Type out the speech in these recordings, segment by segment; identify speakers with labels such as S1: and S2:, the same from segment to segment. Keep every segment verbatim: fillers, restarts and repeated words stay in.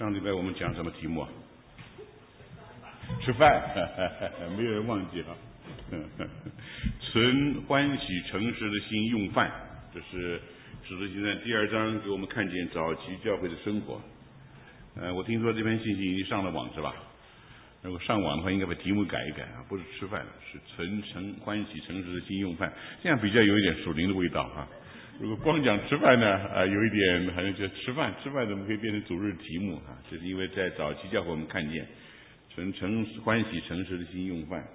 S1: 上礼拜我们讲什么题目啊？吃饭，没有人忘记了。存欢喜诚实的心用饭，这是使徒行传第二章给我们看见早期教会的生活。呃，我听说这篇信息已经上了网是吧？如果上网的话，应该把题目改一改啊，不是吃饭，是存诚欢喜诚实的心用饭，这样比较有一点属灵的味道啊。如果光讲吃饭呢，啊，有一点好像就吃饭，吃饭怎么可以变成主日题目啊？这是因为在早期教会我们看见存诚欢喜诚实的心用饭。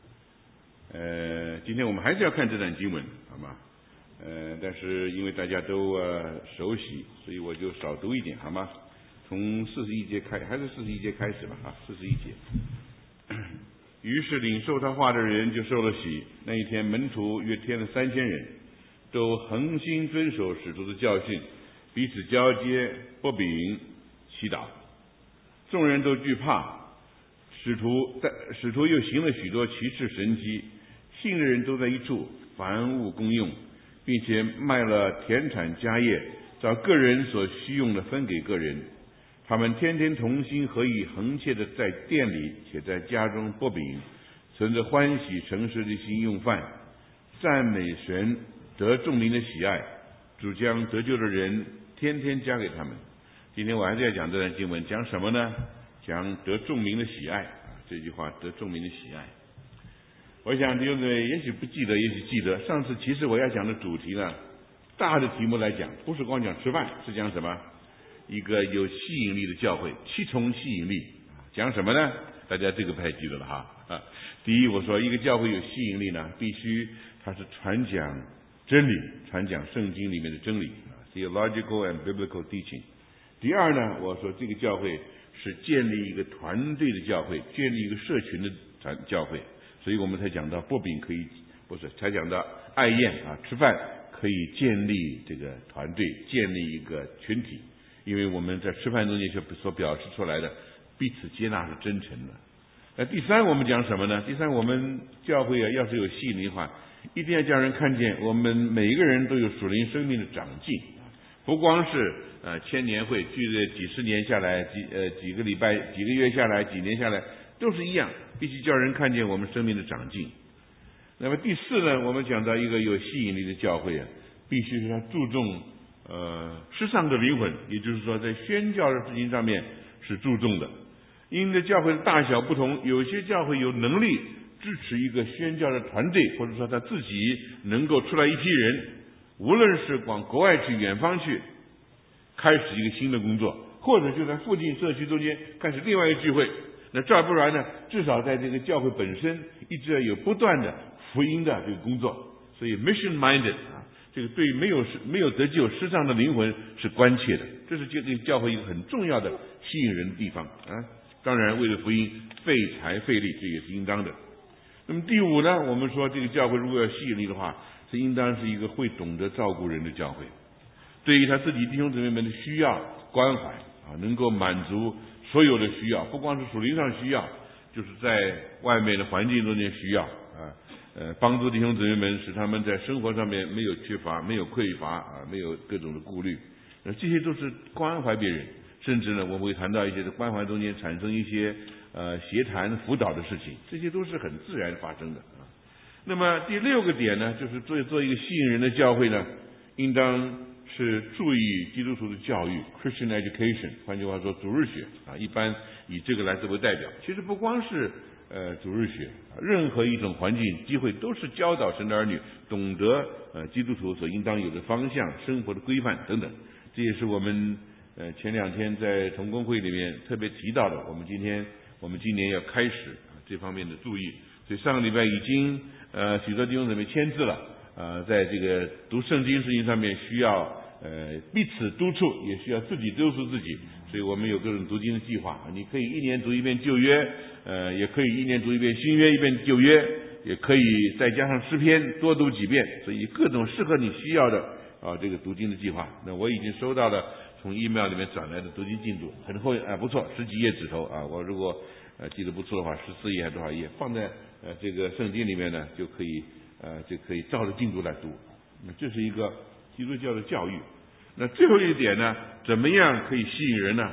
S1: 呃，今天我们还是要看这段经文，好吗？呃，但是因为大家都呃熟悉，所以我就少读一点，好吗？从四十一节开，还是四十一节开始吧，啊，四十一节。于是领受他话的人就受了洗。那一天，门徒约添了三千人，都恒心遵守使徒的教训，彼此交接，擘饼，祈祷。众人都惧怕，使徒在使徒又行了许多奇事神迹，信的人都在一处，凡物公用，并且卖了田产家业，照个人所需用的分给个人。他们天天同心合意，恒切的在店里且在家中擘饼，存着欢喜诚实的心用饭，赞美神，得众民的喜爱。主将得救的人天天加给他们。今天我还是要讲这段经文，讲什么呢？讲得众民的喜爱啊，这句话得众民的喜爱。我想弟兄姊妹也许不记得，也许记得，上次其实我要讲的主题呢，大的题目来讲，不是光讲吃饭，是讲什么？一个有吸引力的教会，七重吸引力。讲什么呢？大家这个不太记得了哈。啊，第一，我说一个教会有吸引力呢，必须它是传讲真理，传讲圣经里面的真理 ，theological and biblical teaching。第二呢，我说这个教会是建立一个团队的教会，建立一个社群的团教会，所以我们才讲到擘饼可以，不是才讲到爱宴啊，吃饭可以建立这个团队，建立一个群体。因为我们在吃饭中间所表示出来的彼此接纳是真诚的。那第三，我们讲什么呢？第三，我们教会啊，要是有吸引力的话，一定要叫人看见我们每一个人都有属灵生命的长进，不光是呃千年会聚了几十年下来，几呃几个礼拜、几个月下来，几年下来都是一样，必须叫人看见我们生命的长进。那么第四呢，我们讲到一个有吸引力的教会啊，必须是他注重呃，世上的灵魂，也就是说，在宣教的事情上面是注重的。因为教会的大小不同，有些教会有能力支持一个宣教的团队，或者说他自己能够出来一批人，无论是往国外去、远方去，开始一个新的工作，或者就在附近社区中间开始另外一个聚会。那这不然呢，至少在这个教会本身一直要有不断的福音的这个工作，所以 mission minded 啊。这个对于没有没有得救世上的灵魂是关切的，这是这个教会一个很重要的吸引人的地方啊。当然，为了福音费财费力，这也是应当的。那么第五呢，我们说这个教会如果要吸引力的话，是应当是一个会懂得照顾人的教会，对于他自己弟兄姊妹们的需要关怀啊，能够满足所有的需要，不光是属灵上需要，就是在外面的环境中间需要啊。呃，帮助弟兄姊妹们，使他们在生活上面没有缺乏，没有匮乏啊，没有各种的顾虑。那这些都是关怀别人，甚至呢，我们会谈到一些在关怀中间产生一些呃协谈辅导的事情，这些都是很自然发生的啊。那么第六个点呢，就是做做一个吸引人的教会呢，应当是注意基督徒的教育 （Christian education）， 换句话说，主日学啊，一般以这个来作为代表。其实不光是呃，主日学，任何一种环境机会都是教导神的儿女懂得呃基督徒所应当有的方向、生活的规范等等。这也是我们呃前两天在同工会里面特别提到的。我们今天我们今年要开始啊这方面的注意。所以上个礼拜已经呃许多弟兄姊妹签字了，呃，在这个读圣经事情上面需要呃彼此督促，也需要自己督促自己。所以我们有各种读经的计划，你可以一年读一遍旧约，呃，也可以一年读一遍新约，一遍旧约，也可以再加上诗篇多读几遍，所以各种适合你需要的啊这个读经的计划。那我已经收到了从 email 里面转来的读经进度，很厚啊，不错，十几页纸头啊，我如果呃记得不错的话，十四页还多少页，放在呃这个圣经里面呢，就可以呃就可以照着进度来读。那这是一个基督教的教育。那最后一点呢，怎么样可以吸引人呢？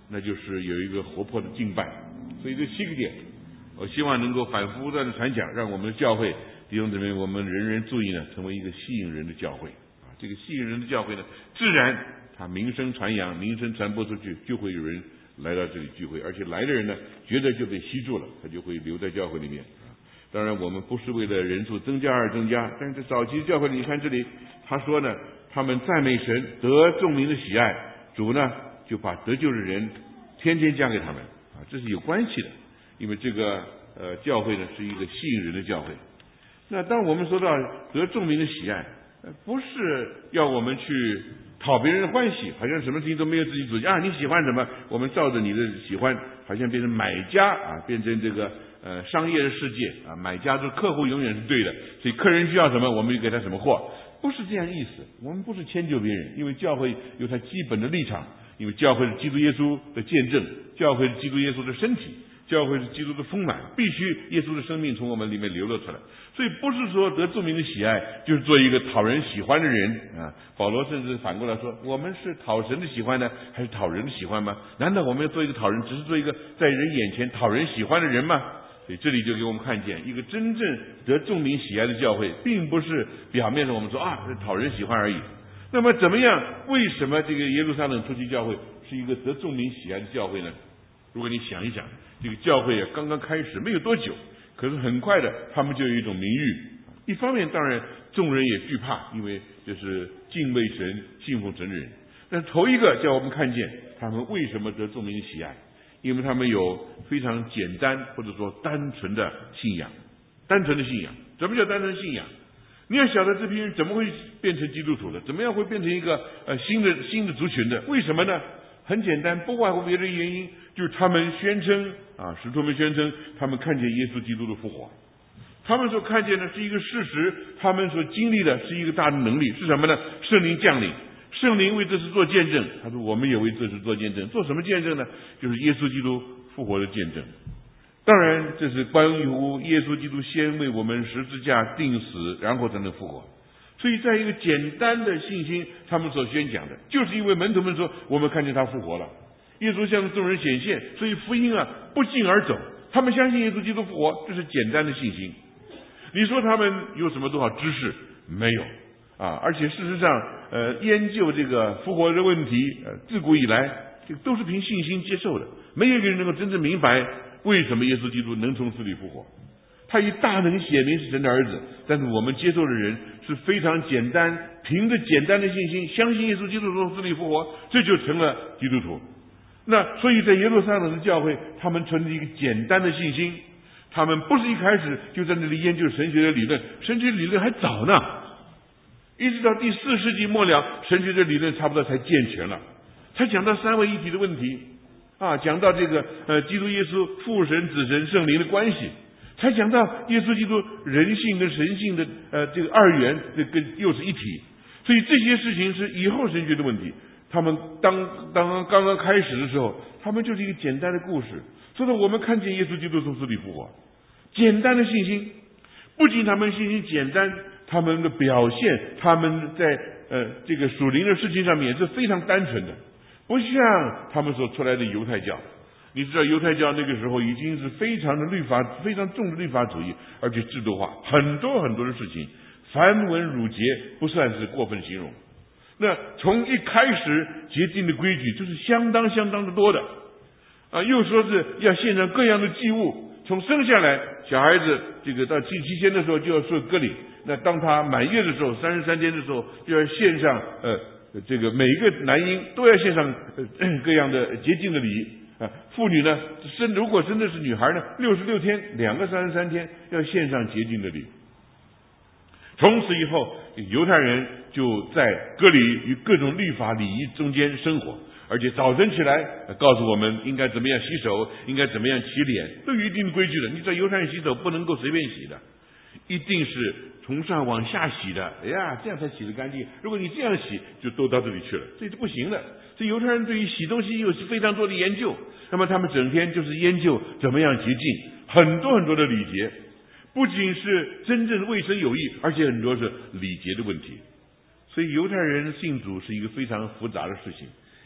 S1: 那就是有一个活泼的敬拜。所以这七个点，我希望能够反复不断的传讲，让我们的教会弟兄姊妹，我们人人注意呢，成为一个吸引人的教会啊！这个吸引人的教会呢，自然它名声传扬，名声传播出去，就会有人来到这里聚会，而且来的人呢，觉得就被吸住了，他就会留在教会里面啊。当然，我们不是为了人数增加而增加，但是早期教会里，你看这里他说呢，他们赞美神，得众民的喜爱，主呢就把得救的人天天加给他们啊，这是有关系的，因为这个呃教会呢是一个吸引人的教会。那当我们说到得众民的喜爱，不是要我们去讨别人的欢喜，好像什么事情都没有自己主见啊，你喜欢什么，我们照着你的喜欢，好像变成买家啊，变成这个呃商业的世界啊，买家就是客户永远是对的，所以客人需要什么，我们就给他什么货，不是这样意思。我们不是迁就别人，因为教会有它基本的立场，因为教会是基督耶稣的见证，教会是基督耶稣的身体，教会是基督的丰满，必须耶稣的生命从我们里面流露出来。所以不是说得众民的喜爱就是做一个讨人喜欢的人啊。保罗甚至反过来说，我们是讨神的喜欢呢，还是讨人的喜欢吗？难道我们要做一个讨人，只是做一个在人眼前讨人喜欢的人吗？所以这里就给我们看见，一个真正得众民喜爱的教会，并不是表面上我们说啊是讨人喜欢而已。那么怎么样？为什么这个耶路撒冷初期教会是一个得众民喜爱的教会呢？如果你想一想，这个教会啊刚刚开始没有多久，可是很快的他们就有一种名誉。一方面当然众人也惧怕，因为就是敬畏神、信奉神的人。但头一个叫我们看见他们为什么得众民喜爱，因为他们有非常简单或者说单纯的信仰。单纯的信仰，什么叫单纯信仰？你要晓得这批人怎么会变成基督徒的，怎么样会变成一个呃新的新的族群的？为什么呢？很简单，不外乎别的原因，就是他们宣称啊，使徒们宣称他们看见耶稣基督的复活，他们所看见的是一个事实，他们所经历的是一个大的能力，是什么呢？圣灵降临，圣灵为这事做见证。他说我们也为这事做见证，做什么见证呢？就是耶稣基督复活的见证。当然这是关于耶稣基督先为我们十字架钉死，然后才能复活。所以在一个简单的信心，他们所宣讲的，就是因为门徒们说我们看见他复活了，耶稣向众人显现，所以福音啊不胫而走，他们相信耶稣基督复活，这是简单的信心。你说他们有什么多少知识？没有啊！而且事实上，呃，研究这个复活的问题，呃，自古以来这个都是凭信心接受的，没有一个人能够真正明白为什么耶稣基督能从死里复活。他以大能显明是神的儿子，但是我们接受的人是非常简单，凭着简单的信心相信耶稣基督从死里复活，这就成了基督徒。那所以在耶路撒冷的教会，他们存着一个简单的信心，他们不是一开始就在那里研究神学的理论，神学理论还早呢，一直到第四世纪末了，神学的理论差不多才健全了，才讲到三位一体的问题啊，讲到这个呃基督耶稣父神子神圣灵的关系，才讲到耶稣基督人性跟神性的呃这个二元，这跟又是一体。所以这些事情是以后神学的问题。他们当当刚刚开始的时候，他们就是一个简单的故事，所以我们看见耶稣基督从死里复活，简单的信心。不仅他们信心简单，他们的表现，他们在呃这个属灵的事情上面也是非常单纯的，不像他们所出来的犹太教。你知道犹太教那个时候已经是非常的律法，非常重的律法主义，而且制度化，很多很多的事情，繁文缛节不算是过分形容。那从一开始洁净的规矩就是相当相当的多的啊，又说是要献上各样的祭物，从生下来小孩子这个到第七天的时候就要受割礼，那当他满月的时候，三十三天的时候就要献上呃这个每一个男婴都要献上呃各样的洁净的礼啊，妇女呢生如果生的是女孩呢，六十六天两个三十三天要献上洁净的礼。从此以后，犹太人就在割礼与各种律法礼仪中间生活，而且早晨起来告诉我们应该怎么样洗手，应该怎么样洗脸，都有一定的规矩的。你知道犹太人洗手不能够随便洗的，一定是从上往下洗的，哎呀，这样才洗得干净。如果你这样洗，就都到这里去了，这是不行的。所以犹太人对于洗东西有非常多的研究，那么他们整天就是研究怎么样洁净，很多很多的礼节。不仅是真正卫生有益，而且很多是礼节的问题。所以犹太人信主是一个非常复杂的事情，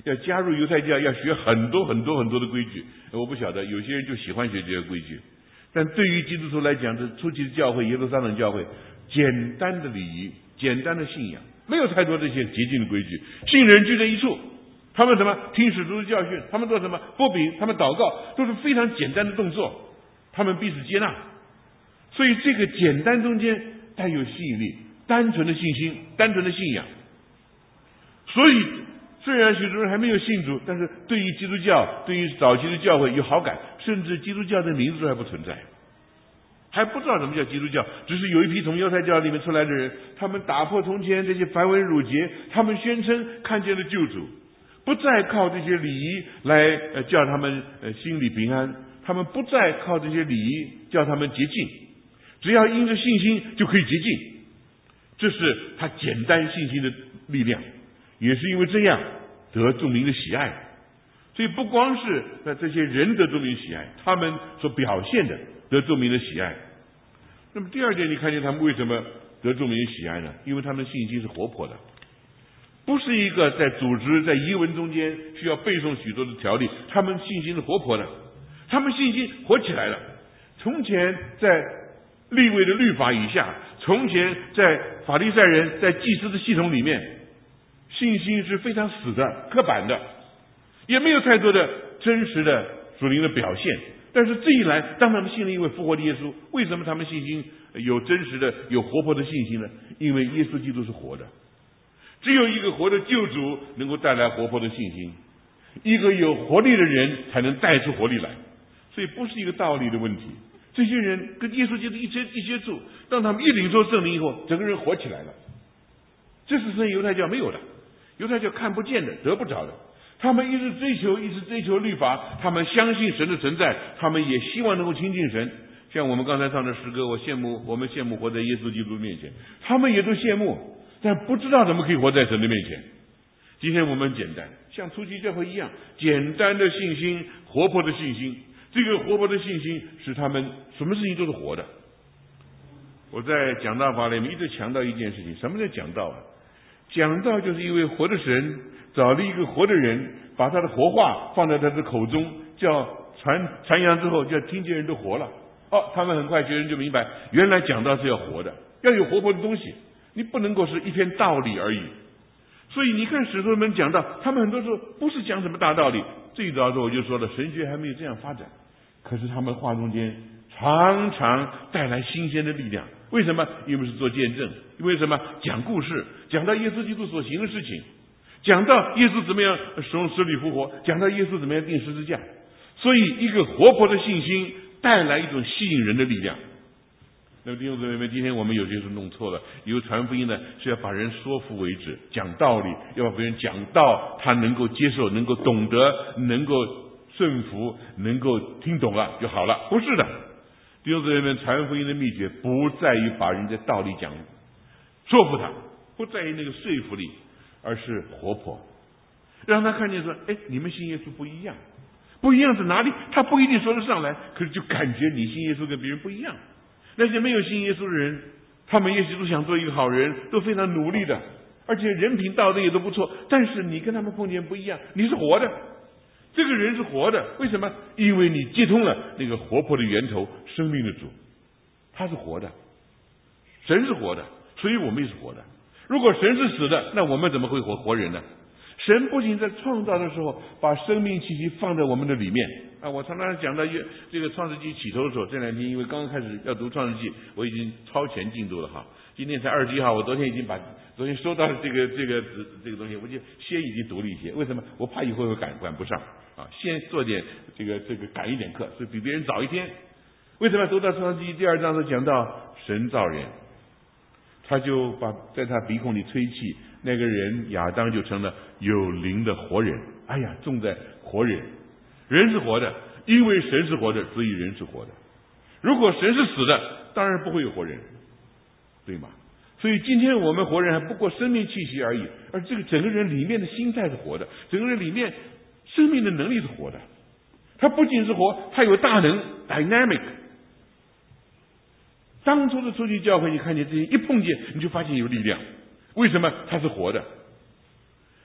S1: 要加入犹太教，要学很多很多很多的规矩。我不晓得有些人就喜欢学这些规矩，但对于基督徒来讲，这初期的教会耶路撒冷教会，简单的礼仪，简单的信仰，没有太多这些洁净的规矩。信人聚在一处，他们什么听使徒的教训，他们做什么擘饼，他们祷告，都是非常简单的动作，他们彼此接纳。所以这个简单中间带有吸引力，单纯的信心，单纯的信仰。所以虽然许多人还没有信主，但是对于基督教，对于早期的教会有好感，甚至基督教的名字都还不存在，还不知道什么叫基督教。只是有一批从犹太教里面出来的人，他们打破从前这些繁文缛节，他们宣称看见了救主，不再靠这些礼仪来呃叫他们呃心里平安，他们不再靠这些礼仪叫他们洁净，只要因着信心就可以洁净。这是他简单信心的力量，也是因为这样得众民的喜爱。所以不光是在这些人得众民喜爱，他们所表现的得众民的喜爱。那么第二点，你看见他们为什么得众民的喜爱呢？因为他们的信心是活泼的，不是一个在组织在遗文中间需要背诵许多的条例，他们信心是活泼的，他们信心活起来了。从前在利未的律法以下，从前在法利赛人在祭司的系统里面，信心是非常死的，刻板的，也没有太多的真实的属灵的表现。但是这一来，当他们信了一位复活的耶稣，为什么他们信心有真实的有活泼的信心呢？因为耶稣基督是活的，只有一个活的救主能够带来活泼的信心，一个有活力的人才能带出活力来。所以不是一个道理的问题，这些人跟耶稣基督一接一接触，当他们一领受圣灵以后，整个人活起来了。这是圣犹太教没有的，犹太教看不见的，得不着的。他们一直追求，一直追求律法，他们相信神的存在，他们也希望能够亲近神。像我们刚才唱的诗歌，我羡慕，我们羡慕活在耶稣基督面前，他们也都羡慕，但不知道怎么可以活在神的面前。今天我们简单，像初期教会一样，简单的信心，活泼的信心。这个活泼的信心使他们什么事情都是活的。我在讲道法里面一直强调一件事情，什么叫讲道啊？讲道就是一位活的神找了一个活的人，把他的活话放在他的口中，叫传传扬之后，叫听见人都活了。哦，他们很快学人就明白，原来讲道是要活的，要有活泼的东西，你不能够是一篇道理而已。所以你看使徒们讲道，他们很多时候不是讲什么大道理。最早的时候我就说了，神学还没有这样发展，可是他们话中间常常带来新鲜的力量。为什么？因为是做见证，因为什么？讲故事，讲到耶稣基督所行的事情，讲到耶稣怎么样从死里复活，讲到耶稣怎么样钉十字架。所以一个活泼的信心带来一种吸引人的力量。那么弟兄姊妹们，今天我们有些时候弄错了，以为传福音呢是要把人说服为止，讲道理，要把别人讲到他能够接受，能够懂得，能够顺服，能够听懂了就好了。不是的，弟兄姊妹们，传福音的秘诀不在于把人家道理讲说服他，不在于那个说服力，而是活泼，让他看见说，哎，你们信耶稣不一样，不一样在哪里？他不一定说得上来，可是就感觉你信耶稣跟别人不一样。那些没有信耶稣的人，他们也许都想做一个好人，都非常努力的，而且人品道德也都不错，但是你跟他们碰见不一样，你是活的，这个人是活的。为什么？因为你接通了那个活泼的源头，生命的主，他是活的，神是活的，所以我们也是活的。如果神是死的，那我们怎么会活活人呢？神不仅在创造的时候把生命气息放在我们的里面啊！我常常讲到这个创世纪起头的时候，这两天因为刚刚开始要读创世纪，我已经超前进度了哈。今天才二十一号，我昨天已经把昨天收到的这个这个这个东西，我就先已经读了一些。为什么？我怕以后会赶赶不上啊！先做点这个这个赶一点课，所以比别人早一天。为什么读到创世纪第二章是讲到神造人，他就把在他鼻孔里吹气，那个人亚当就成了有灵的活人。哎呀，重在活人，人是活的，因为神是活的，所以人是活的。如果神是死的，当然不会有活人，对吗？所以今天我们活人还不过生命气息而已，而这个整个人里面的心态是活的，整个人里面生命的能力是活的。他不仅是活，他有大能 dynamic。当初的初期教会，你看见这些一碰见，你就发现有力量。为什么？它是活的，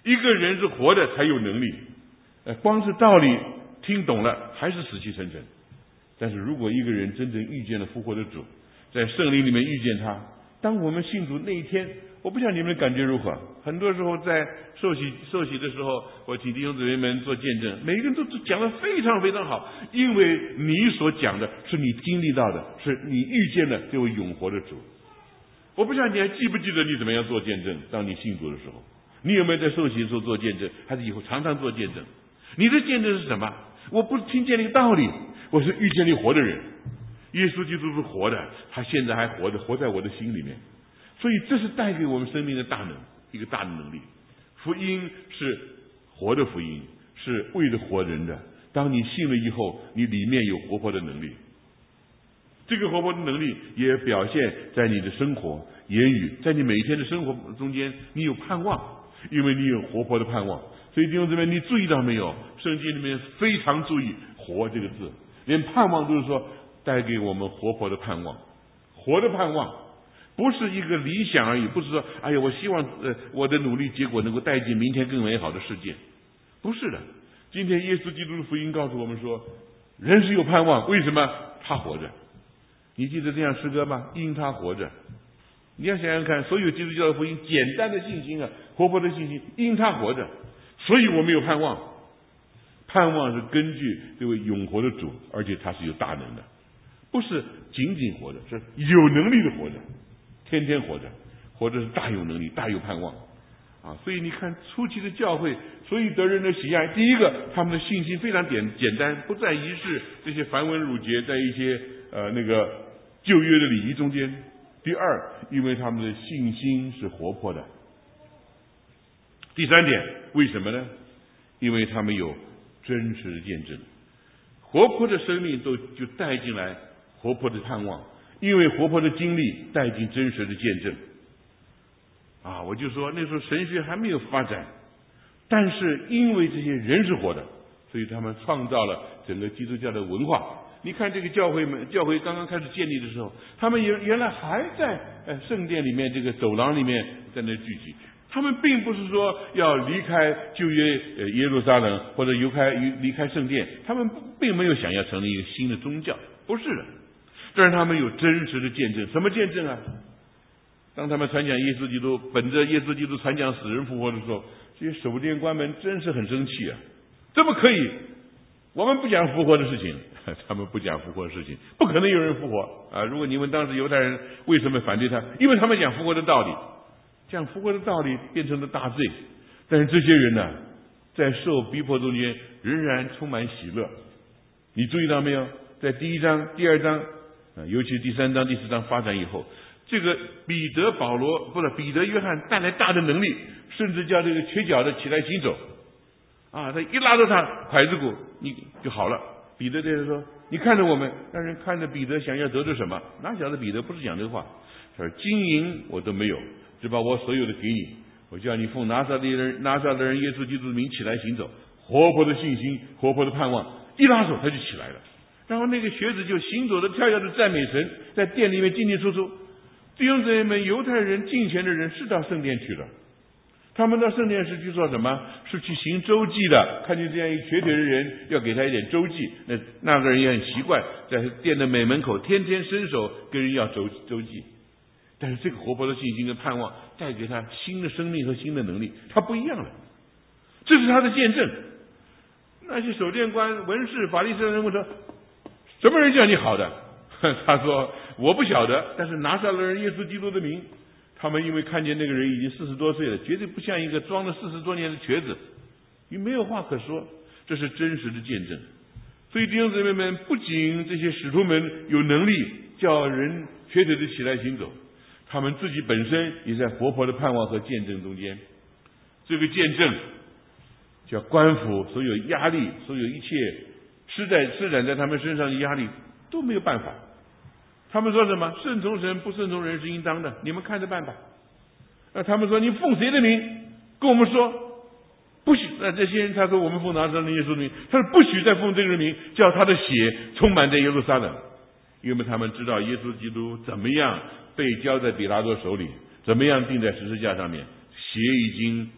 S1: 一个人是活的才有能力，呃，光是道理听懂了还是死气沉沉。但是如果一个人真正遇见了复活的主，在圣灵里面遇见他，当我们信主那一天，我不知道你们的感觉如何。很多时候在受洗受洗的时候，我请弟兄姊妹们做见证，每个人都讲得非常非常好，因为你所讲的是你经历到的，是你遇见了这位永活的主。我不知道你还记不记得你怎么样做见证，当你信主的时候，你有没有在受洗的时候做见证，还是以后常常做见证？你的见证是什么？我不是听见了一个道理，我是遇见了活的人。耶稣基督是活的，他现在还活着，活在我的心里面。所以这是带给我们生命的大能，一个大的能力。福音是活的福音，是为了活人的。当你信了以后，你里面有活泼的能力。这个活泼的能力也表现在你的生活、言语，在你每天的生活中间，你有盼望，因为你有活泼的盼望。所以弟兄姊妹，你注意到没有？圣经里面非常注意“活”这个字，连盼望都是说带给我们活泼的盼望。活的盼望不是一个理想而已，不是说哎呀，我希望呃我的努力结果能够带进明天更美好的世界，不是的。今天耶稣基督的福音告诉我们说，人是有盼望，为什么？他活着。你记得这样诗歌吗？因他活着。你要想想看，所有基督教的福音，简单的信心啊，活泼的信心，因他活着，所以我们有盼望。盼望是根据这位永活的主，而且他是有大能的，不是仅仅活着，是有能力的活着，天天活着，活着是大有能力，大有盼望啊！所以你看初期的教会，所以得人的喜爱，第一个他们的信心非常简简单，不在仪式这些繁文缛节，在一些呃那个旧约的礼仪中间。第二，因为他们的信心是活泼的。第三点，为什么呢？因为他们有真实的见证，活泼的生命都就带进来活泼的盼望，因为活泼的经历带进真实的见证。啊，我就说那时候神学还没有发展，但是因为这些人是活的，所以他们创造了整个基督教的文化。你看这个教会们，教会刚刚开始建立的时候，他们原原来还在呃圣殿里面这个走廊里面在那聚集。他们并不是说要离开旧约呃耶路撒冷或者离开离开圣殿，他们并没有想要成立一个新的宗教，不是的。但是他们有真实的见证，什么见证啊？当他们传讲耶稣基督，本着耶稣基督传讲死人复活的时候，这些守殿官们真是很生气啊！怎么可以？我们不讲复活的事情，他们不讲复活的事情，不可能有人复活啊！如果你问当时犹太人为什么反对他，因为他们讲复活的道理。讲复活的道理变成了大罪，但是这些人呢，在受逼迫中间仍然充满喜乐。你注意到没有？在第一章、第二章，啊，尤其第三章、第四章发展以后，这个彼得、保罗不是彼得、约翰带来大的能力，甚至叫这个瘸脚的起来行走，啊，他一拉着他拐子骨，你就好了。彼得对他说：“你看着我们。”让人看着彼得想要得着什么？哪晓得彼得不是讲这个话，他说：“金银我都没有。”只把我所有的给你，我叫你奉拿撒勒人拿撒勒人耶稣基督的名起来行走。活泼的信心，活泼的盼望，一拉手他就起来了。然后那个瘸子就行走的跳跃的赞美神，在店里面进进出出。弟兄姊妹们，犹太人敬虔的人是到圣殿去了，他们到圣殿是去做什么？是去行周济的。看见这样一瘸腿的人，要给他一点周济，那那个人也很习惯，在店的美门口天天伸手跟人要周周济。但是这个活泼的信心跟盼望带给他新的生命和新的能力，他不一样了，这是他的见证。那些守殿官、文士、法利赛人问说：“什么人叫你好的？”他说：“我不晓得，但是拿撒勒人耶稣基督的名。”他们因为看见那个人已经四十多岁了，绝对不像一个装了四十多年的瘸子，你没有话可说，这是真实的见证。所以弟兄姊妹们，不仅这些使徒们有能力叫人瘸腿的起来行走，他们自己本身也在活泼的盼望和见证中间。这个见证叫官府所有压力，所有一切施在施展在他们身上的压力都没有办法。他们说什么？顺从神，不顺从人是应当的，你们看着办吧。那他们说：“你奉谁的名？跟我们说。”不许。那这些人他说：“我们奉拿撒勒人耶稣的名。”他说：“不许再奉这个人名，叫他的血充满在耶路撒冷。”因为他们知道耶稣基督怎么样被交在比拉多手里，怎么样钉在十字架上面，血已经他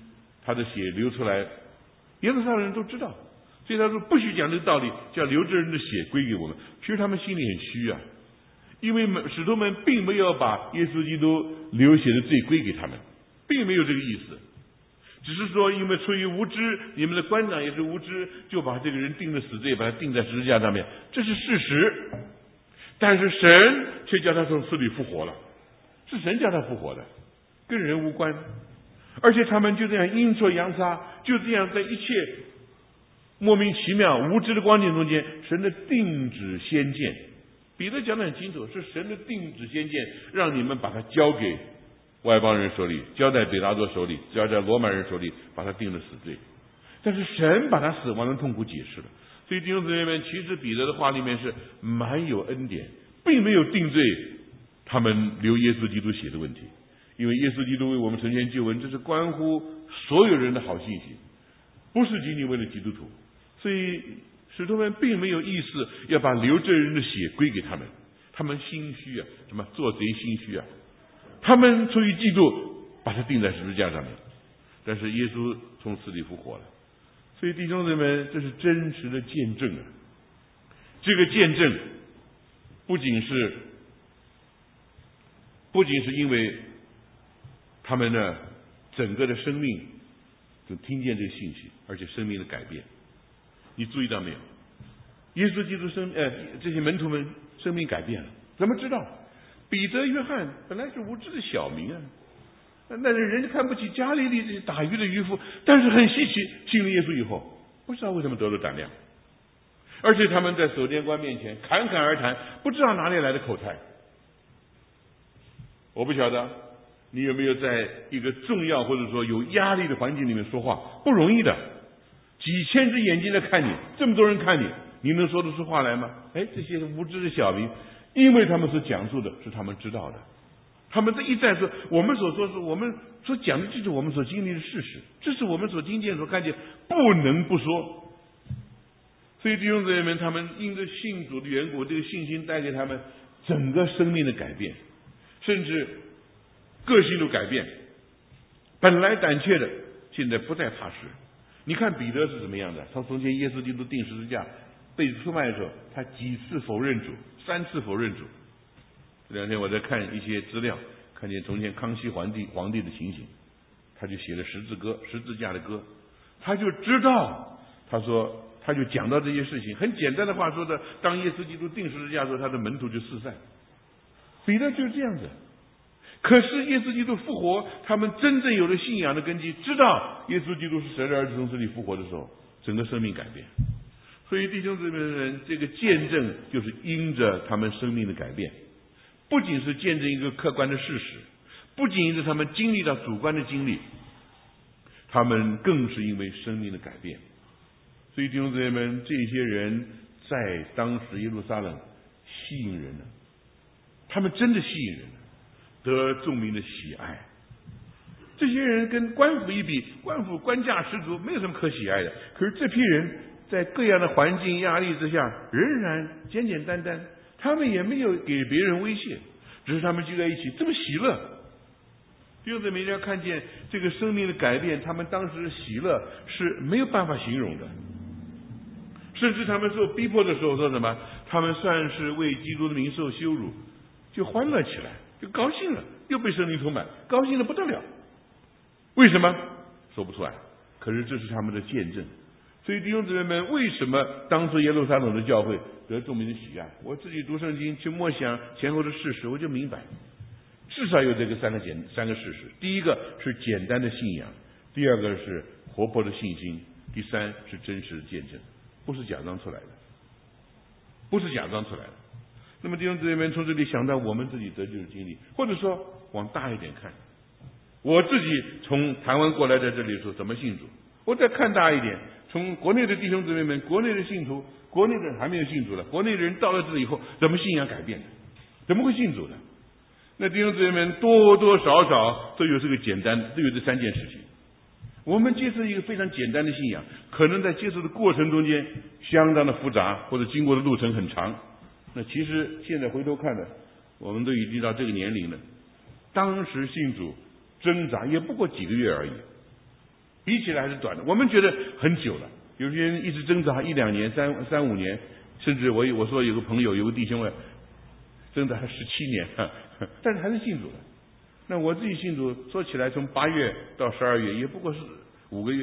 S1: 他的血流出来，耶路撒冷人都知道，所以他说不许讲这个道理，叫流这人的血归给我们。其实他们心里很虚啊，因为使徒们并没有把耶稣基督流血的罪归给他们，并没有这个意思，只是说因为出于无知，你们的官长也是无知，就把这个人定了死罪，把他钉在十字架上面，这是事实。但是神却叫他从死里复活了，是神叫他复活的，跟人无关。而且他们就这样阴错阳差，就这样在一切莫名其妙无知的光景中间，神的定旨先见，彼得讲得很清楚，是神的定旨先见，让你们把它交给外邦人手里，交在比拉多手里，交在罗马人手里，把他定了死罪。但是神把他死亡的痛苦解释了。所以弟兄姊妹们，其实彼得的话里面是蛮有恩典，并没有定罪他们流耶稣基督血的问题。因为耶稣基督为我们成全救恩，这是关乎所有人的好信息，不是仅仅为了基督徒。所以使徒们并没有意思要把流这人的血归给他们，他们心虚啊，什么做贼心虚啊，他们出于嫉妒把他钉在十字架上面。但是耶稣从死里复活了，所以弟兄姊妹们，这是真实的见证啊！这个见证不仅是不仅是因为他们的整个的生命就听见这个信息，而且生命的改变。你注意到没有？耶稣基督生呃这些门徒们生命改变了，怎么知道？彼得、约翰本来是无知的小民啊，那人看不起加利利这些打鱼的渔夫，但是很稀奇，信了耶稣以后，不知道为什么得了胆量，而且他们在守监官面前侃侃而谈，不知道哪里来的口才。我不晓得你有没有在一个重要或者说有压力的环境里面说话，不容易的，几千只眼睛在看你，这么多人看你，你能说得出话来吗？哎，这些无知的小民，因为他们所讲述的是他们知道的，他们这一再说，我们所说是我们所讲的就是我们所经历的事实，这是我们所听见所看见，不能不说。所以弟兄姊妹们，他们因着信主的缘故，这个信心带给他们整个生命的改变，甚至个性的改变。本来胆怯的，现在不再怕事。你看彼得是怎么样的？他从前耶稣基督钉十字架被出卖的时候，他几次否认主，三次否认主。这两天我在看一些资料，看见从前康熙皇帝皇帝的情形，他就写了十字歌，十字架的歌，他就知道，他说他就讲到这些事情，很简单的话说的，当耶稣基督钉十字架的时候，他的门徒就四散。彼得就是这样子。可是耶稣基督复活，他们真正有了信仰的根基，知道耶稣基督是神的儿子从死里复活的时候，整个生命改变。所以弟兄姊妹们，这个见证就是因着他们生命的改变，不仅是见证一个客观的事实，不仅是他们经历到主观的经历，他们更是因为生命的改变。所以弟兄姊妹们，这些人在当时耶路撒冷吸引人了，他们真的吸引人了，得众民的喜爱。这些人跟官府一比，官府官价十足，没有什么可喜爱的。可是这批人在各样的环境压力之下，仍然简简单单，他们也没有给别人威胁，只是他们聚在一起这么喜乐。弟兄姊妹要看见这个生命的改变，他们当时的喜乐是没有办法形容的。甚至他们受逼迫的时候说什么？他们算是为基督的名受羞辱，就欢乐起来，就高兴了，又被圣灵充满，高兴的不得了。为什么？说不出来。可是这是他们的见证。所以弟兄姊妹们，为什么当初耶路撒冷的教会得众民的喜爱？我自己读圣经去默想前后的事实，我就明白，至少有这个三个简三个事实。第一个是简单的信仰，第二个是活泼的信心，第三是真实的见证，不是假装出来的，不是假装出来的。那么弟兄姊妹们，从这里想到我们自己得救的经历，或者说往大一点看，我自己从台湾过来在这里的时候怎么信主，我再看大一点，从国内的弟兄姊妹们，国内的信徒，国内的人还没有信主了，国内的人到了这里以后，怎么信仰改变的？怎么会信主的？那弟兄姊妹们多多少少都有这个简单，都有这三件事情。我们接受一个非常简单的信仰，可能在接受的过程中间相当的复杂，或者经过的路程很长。那其实现在回头看呢，我们都已经到这个年龄了，当时信主挣扎也不过几个月而已， 比起来还是短的。我们觉得很久了，有些人一直挣扎一两年、三三五年，甚至我我说有个朋友有个弟兄啊，挣扎十七年，但是还是信主的。那我自己信主，说起来从八月到十二月，也不过是五个月，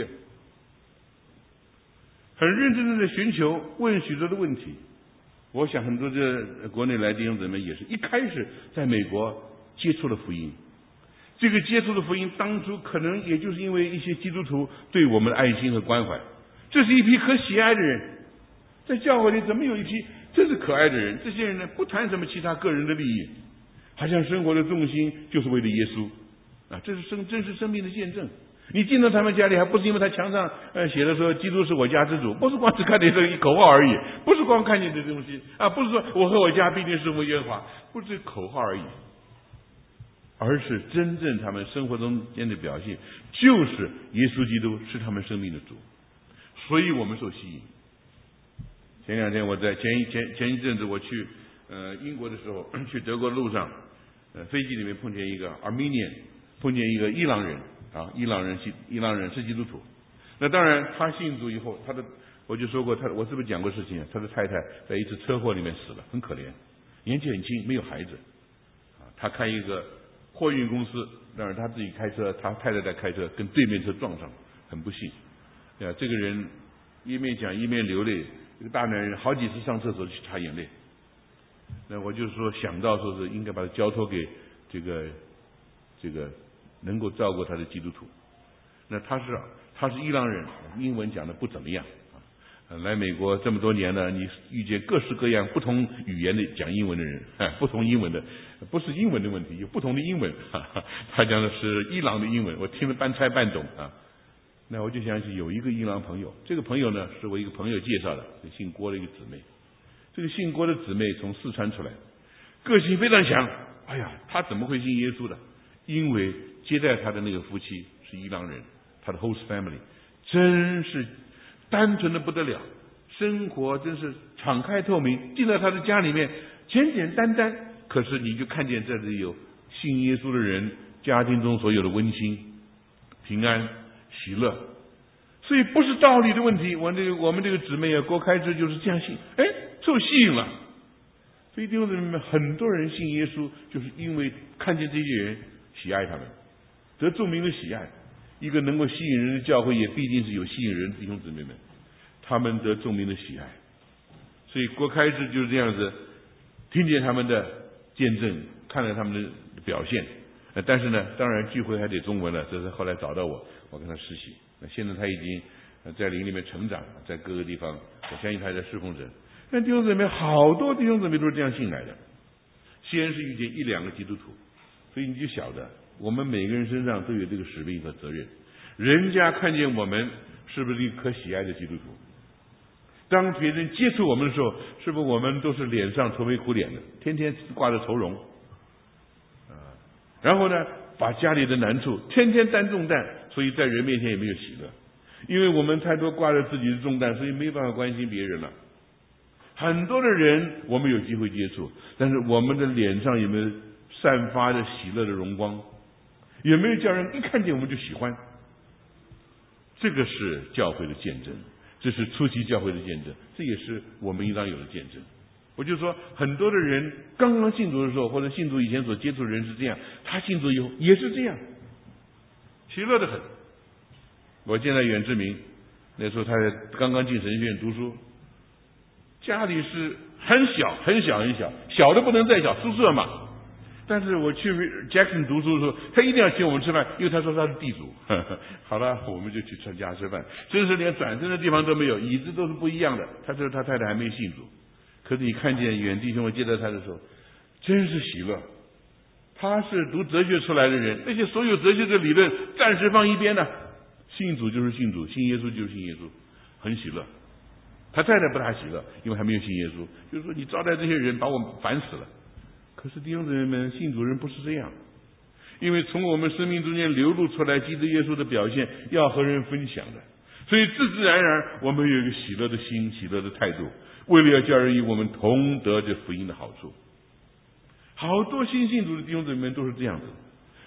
S1: 很认真的在寻求，问许多的问题。我想很多这国内来弟兄姊妹也是一开始在美国接触了福音，这个接触的福音当初可能也就是因为一些基督徒对我们的爱心和关怀，这是一批可喜爱的人，在教会里怎么有一批真是可爱的人？这些人呢，不谈什么其他个人的利益，好像生活的重心就是为了耶稣啊，这是生真实生命的见证。你进到他们家里，还不是因为他墙上呃写的说基督是我家之主，不是光只看见这个口号而已，不是光看见这东西啊，不是说我和我家必定侍奉耶和华，不是口号而已，而是真正他们生活中间的表现，就是耶稣基督是他们生命的主，所以我们受吸引。前两天我在前一前前一阵子我去呃英国的时候，去德国的路上，呃飞机里面碰见一个 Armenian， 碰见一个伊朗人啊，伊朗人伊朗人是基督徒。那当然他信主以后，他的我就说过他我是不是讲过事情啊？他的太太在一次车祸里面死了，很可怜，年纪很轻，没有孩子啊。他开一个货运公司，但是他自己开车，他太太在开车，跟对面车撞上，很不幸。呀，这个人一面讲一面流泪。这个大男人好几次上厕所去擦眼泪，那我就说想到说是应该把他交托给这个这个能够照顾他的基督徒。那他是他是伊朗人，英文讲的不怎么样啊。来美国这么多年了，你遇见各式各样不同语言的讲英文的人，哎，不同英文的，不是英文的问题，有不同的英文。哈哈，他讲的是伊朗的英文，我听得半猜半懂啊。那我就想起有一个伊朗朋友，这个朋友呢是我一个朋友介绍的，姓郭的一个姊妹。这个姓郭的姊妹从四川出来，个性非常强。哎呀，她怎么会信耶稣的？因为接待她的那个夫妻是伊朗人，她的 host family 真是单纯的不得了，生活真是敞开透明。进到她的家里面，简简单单，可是你就看见这里有信耶稣的人家庭中所有的温馨、平安、喜乐，所以不是道理的问题。我这个我们这个姊妹啊，郭开支就是这样信，哎，受吸引了。所以弟兄姊妹们，很多人信耶稣，就是因为看见这些人喜爱他们，得众民的喜爱。一个能够吸引人的教会，也必定是有吸引人的弟兄姊妹们，他们得众民的喜爱。所以郭开支就是这样子，听见他们的见证，看了他们的表现。呃、但是呢，当然聚会还得中文了，这是后来找到我。我跟他实习，那现在他已经在灵里面成长，在各个地方，我相信他在侍奉神。但弟兄姊妹，好多弟兄姊妹都是这样信来的。先是遇见一两个基督徒，所以你就晓得，我们每个人身上都有这个使命和责任。人家看见我们是不是一个可喜爱的基督徒？当别人接触我们的时候，是不是我们都是脸上愁眉苦脸的，天天挂着愁容啊？然后呢，把家里的难处天天担重担，所以在人面前也没有喜乐，因为我们太多挂着自己的重担，所以没办法关心别人了。很多的人我们有机会接触，但是我们的脸上有没有散发着喜乐的荣光？有没有叫人一看见我们就喜欢？这个是教会的见证，这是初期教会的见证，这也是我们应当有的见证。我就说，很多的人刚刚信主的时候，或者信主以前所接触的人是这样，他信主以后也是这样，喜乐得很。我见到远志明，那时候他刚刚进神学院读书，家里是很小很小很小，小的不能再小，宿舍嘛。但是我去 Jackson 读书的时候，他一定要请我们吃饭，因为他说他是地主。呵呵，好了，我们就去他家吃饭，真是连转身的地方都没有，椅子都是不一样的。他说他太太还没信主，可是你看见远弟兄们接待他的时候，真是喜乐。他是读哲学出来的人，那些所有哲学的理论暂时放一边呢，信主就是信主，信耶稣就是信耶稣，很喜乐。他太太不大喜乐，因为还没有信耶稣，就是说你招待这些人把我们烦死了。可是弟兄姊妹们，信主人不是这样，因为从我们生命中间流露出来基督耶稣的表现，要和人分享的，所以自自然然我们有一个喜乐的心，喜乐的态度，为了要叫人与我们同得这福音的好处。好多新信主的弟兄姊妹们都是这样子，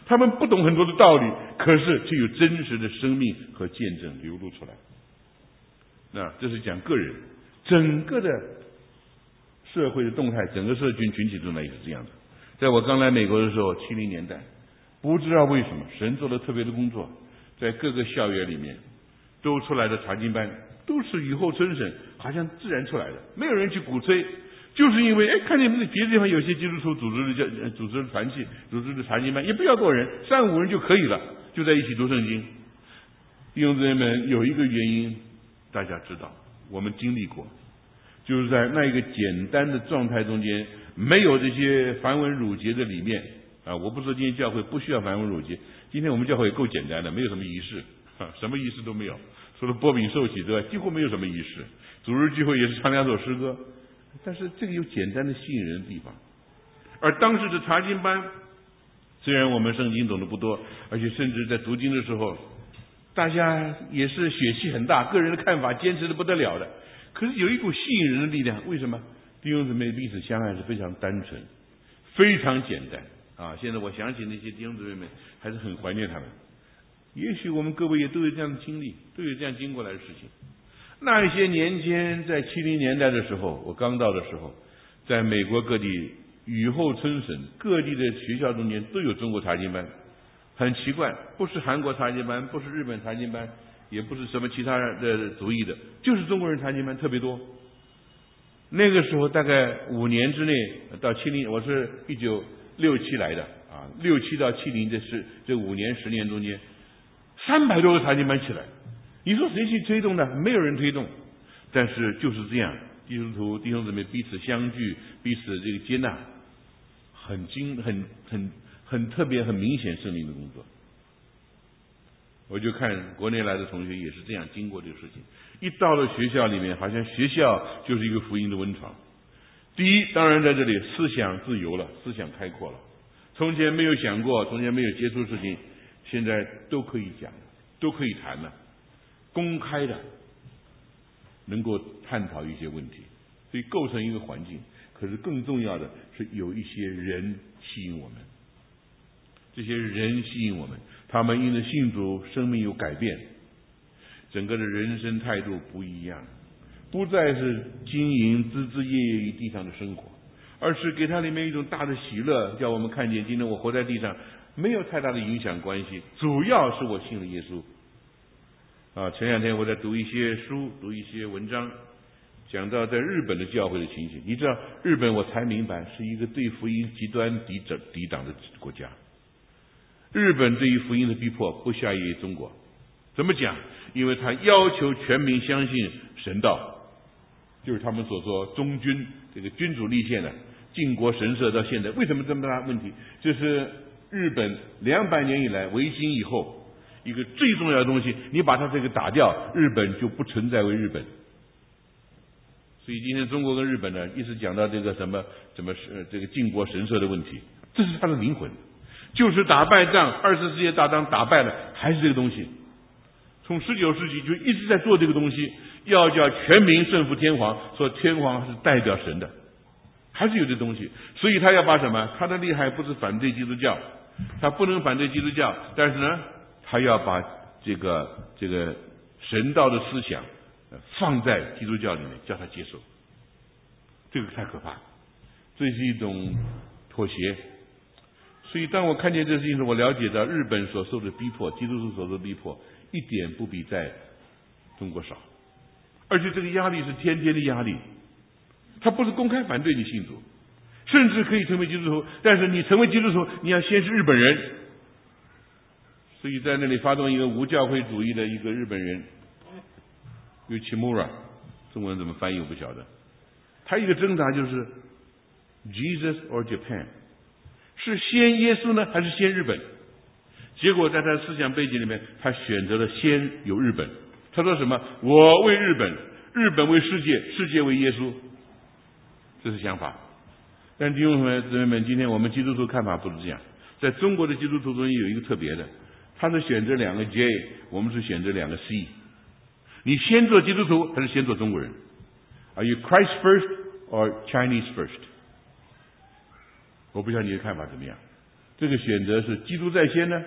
S1: 他们不懂很多的道理，可是却有真实的生命和见证流露出来。那这是讲个人，整个的社会的动态，整个社群群体动态也是这样的。在我刚来美国的时候，七零年代，不知道为什么神做了特别的工作，在各个校园里面都出来的查经班，都是雨后春笋，好像自然出来的，没有人去鼓吹。就是因为哎，看见别的地方有些基督徒组织的教、组织的团契、组织的查经班，也不要多人，三五人就可以了，就在一起读圣经。弟兄姊妹们，有一个原因大家知道，我们经历过，就是在那一个简单的状态中间，没有这些繁文缛节的里面啊。我不说今天教会不需要繁文缛节，今天我们教会也够简单的，没有什么仪式，啊、什么仪式都没有，除了拨饼受洗之外，几乎没有什么仪式。主日聚会也是唱两首诗歌。但是这个有简单的吸引人的地方，而当时的查经班，虽然我们圣经懂得不多，而且甚至在读经的时候，大家也是血气很大，个人的看法坚持的不得了的，可是有一股吸引人的力量。为什么？弟兄姊妹彼此相爱是非常单纯，非常简单啊！现在我想起那些弟兄姊妹们，还是很怀念他们。也许我们各位也都有这样的经历，都有这样经过来的事情。那一些年前，在七零年代的时候，我刚到的时候，在美国各地雨后春笋，各地的学校中间都有中国查经班。很奇怪，不是韩国查经班，不是日本查经班，也不是什么其他的族裔的，就是中国人查经班特别多。那个时候大概五年之内，到七零，我是一九六七来的啊，六七到七零这是这五年十年中间，三百多个查经班起来。你说谁去推动呢？没有人推动，但是就是这样，基督徒弟兄姊妹彼此相聚，彼此这个接纳，很精很很很特别、很明显圣灵的工作。我就看国内来的同学也是这样经过这个事情，一到了学校里面，好像学校就是一个福音的温床。第一，当然在这里思想自由了，思想开阔了，从前没有想过，从前没有接触事情，现在都可以讲，都可以谈了。公开的能够探讨一些问题，所以构成一个环境。可是更重要的是有一些人吸引我们，这些人吸引我们，他们因着信主生命有改变，整个的人生态度不一样，不再是经营枝枝叶叶于地上的生活，而是给它里面一种大的喜乐，叫我们看见今天我活在地上没有太大的影响关系，主要是我信了耶稣。啊，前两天我在读一些书，读一些文章，讲到在日本的教会的情形。你知道，日本我才明白是一个对福音极端抵挡抵挡的国家。日本对于福音的逼迫不下于中国，怎么讲？因为他要求全民相信神道，就是他们所说忠君，这个君主立宪的靖国神社到现在，为什么这么大问题？这是日本两百年以来维新以后一个最重要的东西，你把它这个打掉，日本就不存在为日本。所以今天中国跟日本呢，一直讲到这个什么什么呃这个靖国神社的问题，这是它的灵魂，就是打败仗，二次世界大战打败了，还是这个东西。从十九世纪就一直在做这个东西，要叫全民顺服天皇，说天皇是代表神的，还是有这东西。所以他要把什么？他的厉害不是反对基督教，他不能反对基督教，但是呢，他要把这个这个神道的思想放在基督教里面，叫他接受，这个太可怕，这是一种妥协。所以当我看见这事情时，我了解到日本所受的逼迫，基督徒所受的逼迫，一点不比在中国少，而且这个压力是天天的压力。他不是公开反对你信主，甚至可以成为基督徒，但是你成为基督徒，你要先是日本人。所以在那里发动一个无教会主义的一个日本人，Yoshimura， 中文怎么翻译我不晓得。他一个挣扎就是 Jesus or Japan， 是先耶稣呢，还是先日本？结果在他的思想背景里面，他选择了先有日本。他说什么？我为日本，日本为世界，世界为耶稣，这是想法。但弟兄姊妹们，今天我们基督徒看法不是这样。在中国的基督徒中有一个特别的，他是选择两个 J， 我们是选择两个 C。你先做基督徒还是先做中国人？ Are you Christ first or Chinese first？ 我不知道你的看法怎么样。 这个选择是基督在先呢，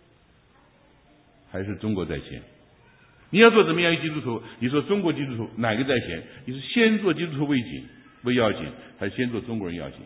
S1: 还是中国在先？你要做怎么样一个基督徒？你说中国基督徒哪个在前？你是先做基督徒为紧为要紧，还是先做中国人要紧？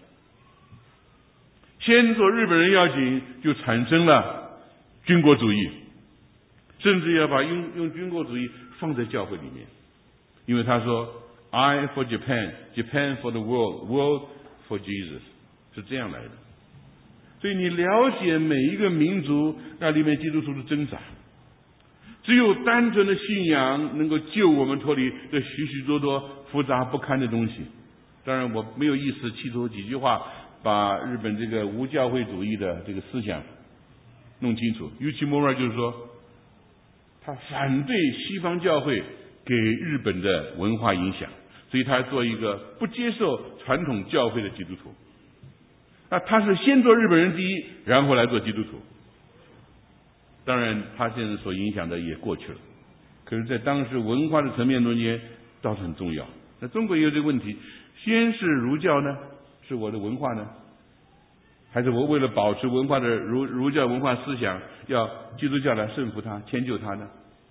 S1: 先做日本人要紧，就产生了军国主义，甚至要把用用军国主义放在教会里面，因为他说 I for Japan, Japan for the world, world for Jesus， 是这样来的。所以你了解每一个民族那里面基督徒的挣扎，只有单纯的信仰能够救我们脱离这许许多多复杂不堪的东西。当然我没有意思企图几句话把日本这个无教会主义的这个思想弄清楚。Uchimura 就是说他反对西方教会给日本的文化影响，所以他做一个不接受传统教会的基督徒。那他是先做日本人第一，然后来做基督徒。当然他现在所影响的也过去了，可是在当时文化的层面中间倒是很重要。那中国也有这个问题，先是儒教呢，是我的文化呢，还是我为了保持文化的儒儒教文化思想，要基督教来顺服它迁就它呢？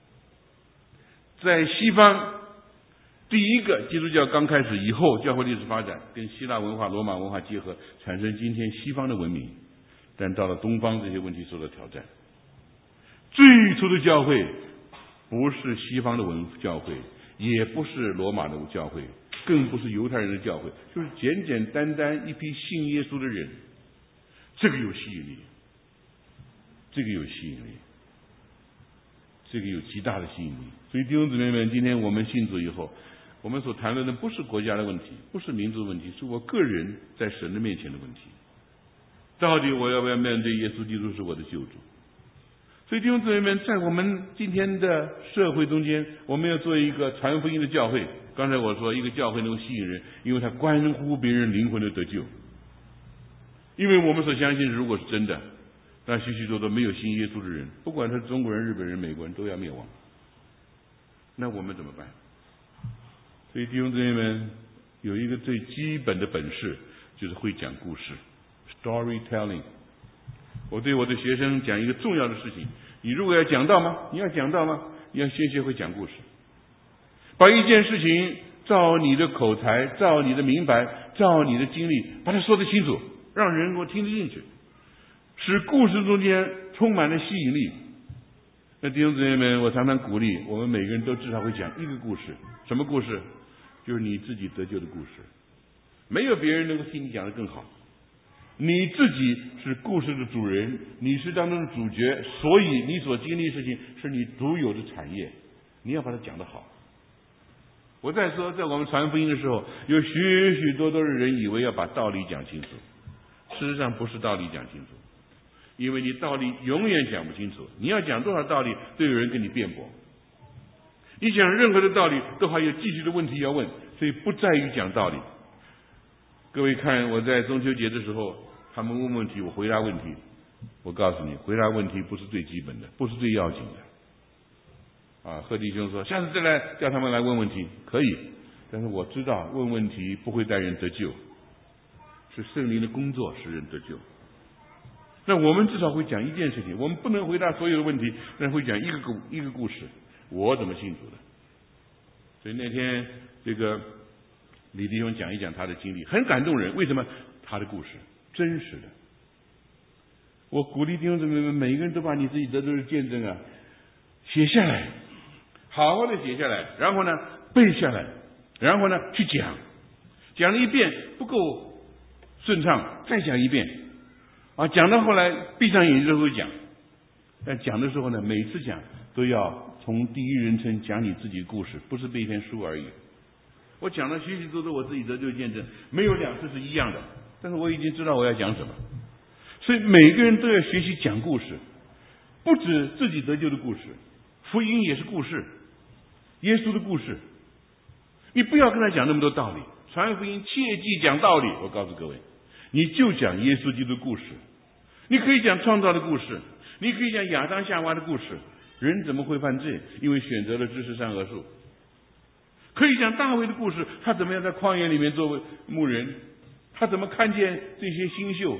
S1: 在西方，第一个基督教刚开始以后，教会历史发展跟希腊文化罗马文化结合，产生今天西方的文明。但到了东方，这些问题受到挑战。最初的教会不是西方的文教会，也不是罗马的教会，更不是犹太人的教会，就是简简单单一批信耶稣的人。这个有吸引力，这个有吸引力，这个有极大的吸引力。所以弟兄姊妹们，今天我们信主以后，我们所谈论的不是国家的问题，不是民族的问题，是我个人在神的面前的问题。到底我要不要面对耶稣基督是我的救主？所以弟兄姊妹们，在我们今天的社会中间，我们要做一个传福音的教会。刚才我说一个教会能够吸引人，因为它关乎别人灵魂的得救。因为我们所相信，如果是真的，那许许多多没有信耶稣的人，不管他是中国人、日本人、美国人，都要灭亡。那我们怎么办？所以弟兄姊妹们有一个最基本的本事，就是会讲故事 ，storytelling。我对我的学生讲一个重要的事情：你如果要讲道吗？你要讲道吗？你要先学会讲故事，把一件事情照你的口才、照你的明白、照你的经历，把它说得清楚，让人能够听得进去，使故事中间充满了吸引力。那弟兄姊妹们，我常常鼓励我们每个人都至少会讲一个故事。什么故事？就是你自己得救的故事。没有别人能够替你讲得更好。你自己是故事的主人，你是当中的主角，所以你所经历的事情是你独有的产业，你要把它讲得好。我再说，在我们传福音的时候，有许许多多的人以为要把道理讲清楚，事实上不是道理讲清楚，因为你道理永远讲不清楚。你要讲多少道理，都有人跟你辩驳。你讲任何的道理，都还有继续的问题要问，所以不在于讲道理。各位看，我在中秋节的时候，他们问问题，我回答问题。我告诉你，回答问题不是最基本的，不是最要紧的。啊，贺弟兄说，下次再来叫他们来问问题，可以。但是我知道，问问题不会带人得救，是圣灵的工作使人得救。那我们至少会讲一件事情，我们不能回答所有的问题，但会讲一个故一个故事，我怎么信主的。所以那天这个李弟兄讲一讲他的经历，很感动人。为什么？他的故事真实的。我鼓励弟兄姊妹们，每一个人都把你自己得到的见证啊写下来，好好的写下来，然后呢背下来，然后呢去讲，讲了一遍不够顺畅，再讲一遍啊，讲到后来闭上眼睛之后讲。但讲的时候呢，每次讲都要从第一人称讲你自己的故事，不是背一篇书而已。我讲了许许多多我自己得救见证，没有两次是一样的，但是我已经知道我要讲什么。所以每个人都要学习讲故事，不止自己得救的故事，福音也是故事，耶稣的故事。你不要跟他讲那么多道理，传福音切记讲道理。我告诉各位，你就讲耶稣基督的故事。你可以讲创造的故事，你可以讲亚当夏娃的故事，人怎么会犯罪？因为选择了知识善恶树。可以讲大卫的故事，他怎么样在旷野里面作为牧人，他怎么看见这些星宿，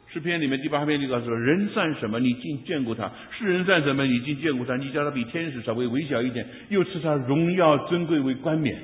S1: 诗篇里面第八篇就告诉说，人算什么，你竟眷顾他；世人算什么，你竟眷顾他。你叫他比天使稍微微小一点，又赐他荣耀尊贵为冠冕。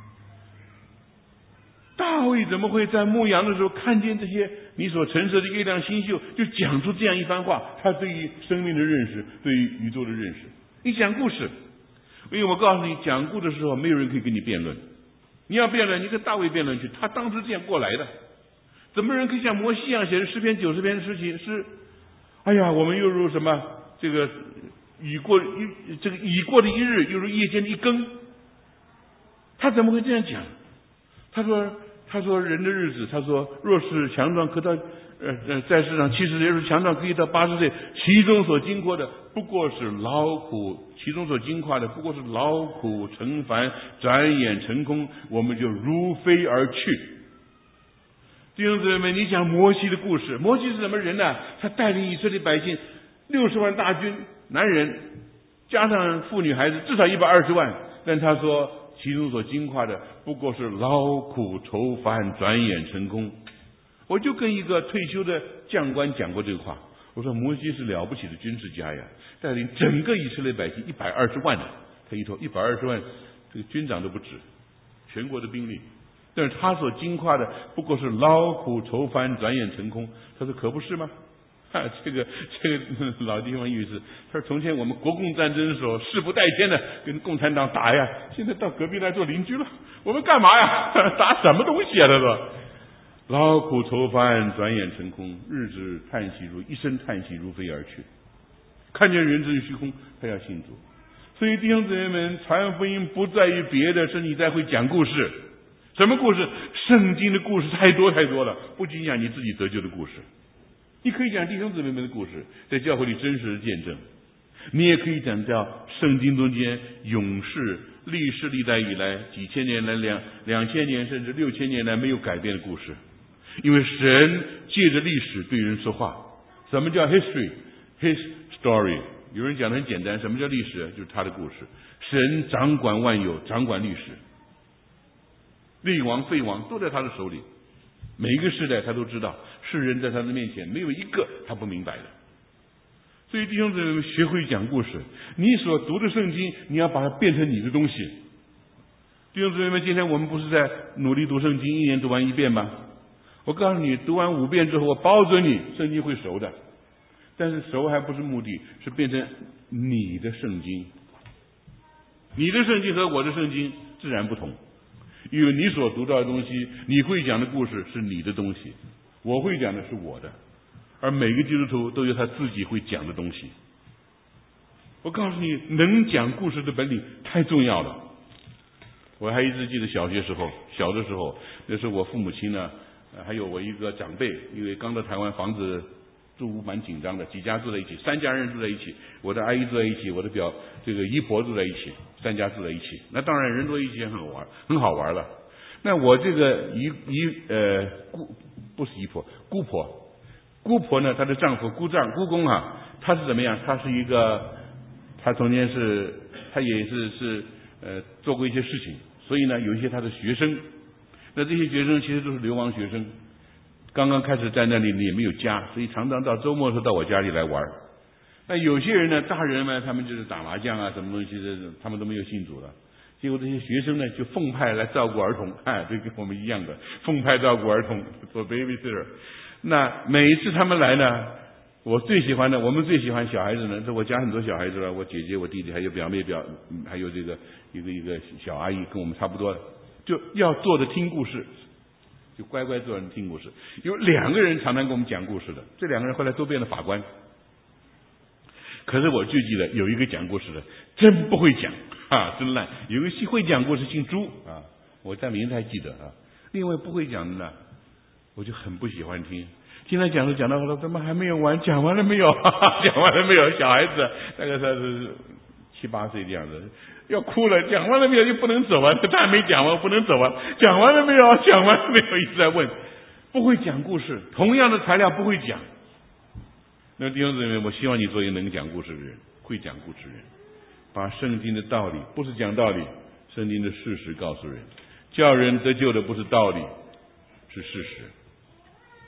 S1: 大卫怎么会在牧羊的时候看见这些你所陈设的月亮星宿，就讲出这样一番话？他对于生命的认识，对于宇宙的认识。你讲故事，因为我告诉你，讲故事的时候没有人可以跟你辩论。你要辩论，你跟大卫辩论去，他当时这样过来的。怎么人可以像摩西一样写诗篇九十篇的事情是？哎呀，我们又如什么这个已过一这个已过的一日，又如夜间的一更。他怎么会这样讲？他说。他说人的日子，他说若是强壮可到呃呃在世上七十岁，若是强壮可以到八十岁，其中所经过的不过是劳苦，其中所经跨的不过是劳苦成烦，转眼成空，我们就如飞而去。弟兄姊妹们，你讲摩西的故事，摩西是什么人呢？他带领以色列百姓六十万大军，男人加上妇女孩子至少一百二十万，但他说其中所经跨的不过是劳苦愁烦，转眼成空。我就跟一个退休的将官讲过这个话，我说摩西是了不起的军事家呀，带领整个以色列百姓一百二十万呢，他一头一百二十万，这个军长都不止，全国的兵力。但是他所经跨的不过是劳苦愁烦，转眼成空。他说可不是吗？啊，这个这个老地方意思，他说从前我们国共战争的时候，誓不带天的跟共产党打呀，现在到隔壁来做邻居了，我们干嘛呀？打什么东西啊？他说，劳苦愁烦，转眼成空，日子叹息如一声叹息如飞而去。看见人之虚空，他要信主。所以弟兄姊妹们，传福音不在于别的，是你在会讲故事。什么故事？圣经的故事太多太多了，不仅讲你自己得救的故事。你可以讲弟兄姊妹们的故事，在教会里真实的见证。你也可以讲到圣经中间永世历世历代以来几千年来两两千年甚至六千年来没有改变的故事。因为神借着历史对人说话。什么叫 history? His story. 有人讲的很简单，什么叫历史？就是他的故事。神掌管万有，掌管历史，立王废王都在他的手里。每一个时代他都知道，世人在他的面前没有一个他不明白的。所以弟兄姊妹们，学会讲故事，你所读的圣经你要把它变成你的东西。弟兄姊妹们，今天我们不是在努力读圣经，一年读完一遍吗？我告诉你，读完五遍之后，我保准你圣经会熟的。但是熟还不是目的，是变成你的圣经。你的圣经和我的圣经自然不同，因为你所读到的东西，你会讲的故事是你的东西，我会讲的是我的。而每个基督徒都有他自己会讲的东西。我告诉你，能讲故事的本领太重要了。我还一直记得小学时候，小的时候，那时候我父母亲呢，还有我一个长辈，因为刚到台湾，房子住屋蛮紧张的，几家住在一起，三家人住在一起，我的阿姨住在一起，我的表这个姨婆住在一起，三家住在一起。那当然人多一起很好玩，很好玩了。那我这个姨姨呃姑不是姨婆，姑婆。姑婆呢，她的丈夫姑丈姑公啊，他是怎么样？他是一个，他中间是，他也是是呃做过一些事情，所以呢，有一些他的学生，那这些学生其实都是流亡学生，刚刚开始在那里也没有家，所以常常到周末的时候到我家里来玩。那有些人呢，大人呢，他们就是打麻将啊，什么东西的，他们都没有信主了。结果这些学生呢，就奉派来照顾儿童，哎，这跟我们一样的，奉派照顾儿童，做 babysitter。那每一次他们来呢，我最喜欢的，我们最喜欢小孩子呢，这我家很多小孩子了，我姐姐、我弟弟，还有表妹表，还有这个一个一个小阿姨，跟我们差不多，就要坐着听故事，就乖乖坐着听故事。有两个人常常给我们讲故事的，这两个人后来都变了法官。可是我最记得有一个讲故事的，真不会讲啊，真烂。有一个会讲故事姓朱啊，我在名字还记得啊。另外不会讲的呢，我就很不喜欢听。听他讲着讲到后来，怎么还没有完？讲完了没有？讲完了没有？小孩子大概他是七八岁这样子，要哭了。讲完了没有？就不能走啊！他还没讲完，不能走啊！讲完了没有？讲完了没有？一直在问。不会讲故事，同样的材料不会讲。那弟兄姊妹，我希望你做一个能讲故事的人，会讲故事的人，把圣经的道理，不是讲道理，圣经的事实告诉人。叫人得救的不是道理，是事实。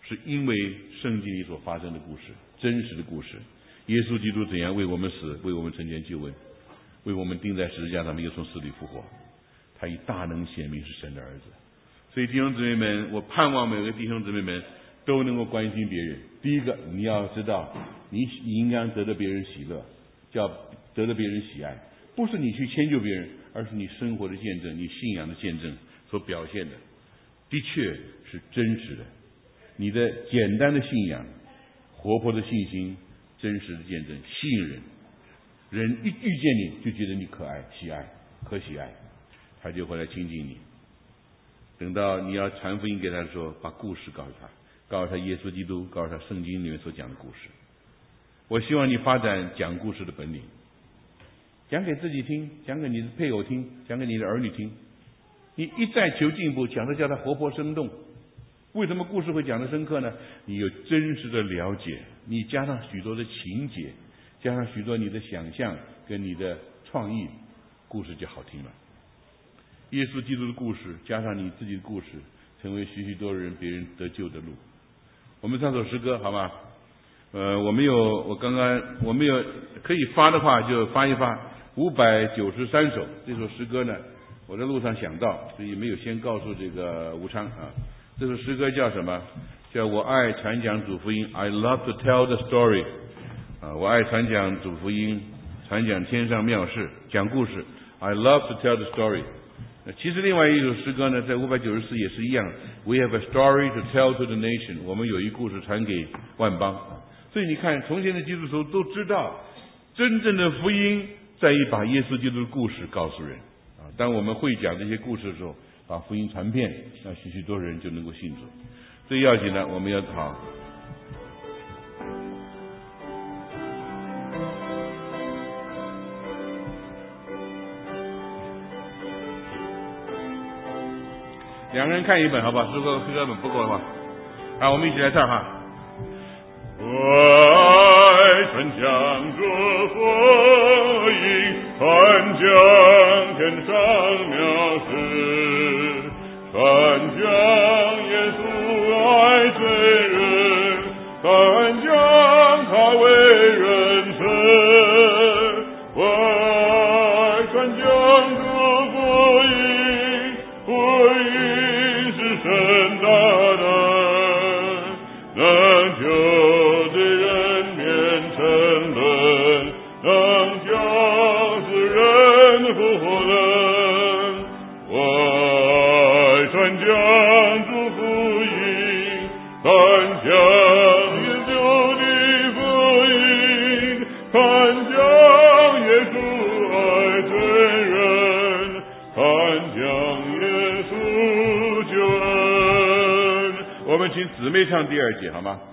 S1: 是因为圣经里所发生的故事，真实的故事。耶稣基督怎样为我们死，为我们成全救恩，为我们钉在十字架上面又从死里复活，他以大能显明是神的儿子。所以弟兄姊妹们，我盼望每个弟兄姊妹们都能够关心别人。第一个，你要知道你你应该得到别人喜乐，叫得到别人喜爱，不是你去迁就别人，而是你生活的见证，你信仰的见证所表现的的确是真实的。你的简单的信仰，活泼的信心，真实的见证吸引人，人一遇见你就觉得你可爱喜爱可喜爱，他就会来亲近你。等到你要传福音给他的时候，把故事告诉他，告诉他耶稣基督，告诉他圣经里面所讲的故事。我希望你发展讲故事的本领，讲给自己听，讲给你的配偶听，讲给你的儿女听。你一再求进步，讲的叫他活泼生动。为什么故事会讲得深刻呢？你有真实的了解，你加上许多的情节，加上许多你的想象跟你的创意，故事就好听了。耶稣基督的故事加上你自己的故事，成为许许多人别人得救的路。我们唱首诗歌好吗？呃，我们有我刚刚我们有可以发的话就发一发，五百九十三首。这首诗歌呢，我在路上想到，所以没有先告诉这个吴昌啊。这首诗歌叫什么？叫我爱传讲主福音 I love to tell the story 啊，我爱传讲主福音，传讲天上妙事，讲故事 I love to tell the story。其实另外一首诗歌呢，在五百九十四也是一样 We have a story to tell to the nation， 我们有一故事传给万邦。所以你看，从前的基督徒都知道，真正的福音在于把耶稣基督的故事告诉人啊。当我们会讲这些故事的时候，把福音传遍，让许许多人就能够信主。最要紧的，我们要好。两个人看一本好不好？如果歌本不够的话，啊，我们一起来唱哈。我爱传讲这福音，传讲天上妙事，传讲耶稣爱罪人，传讲他为人生。我爱传讲这福音，福音是神大能，能救罪人免沉沦，能叫死人复活人。我爱传讲主福音，传讲耶稣的福音，传讲耶稣爱罪人，传讲耶稣救恩。我们请姊妹唱第二节好吗？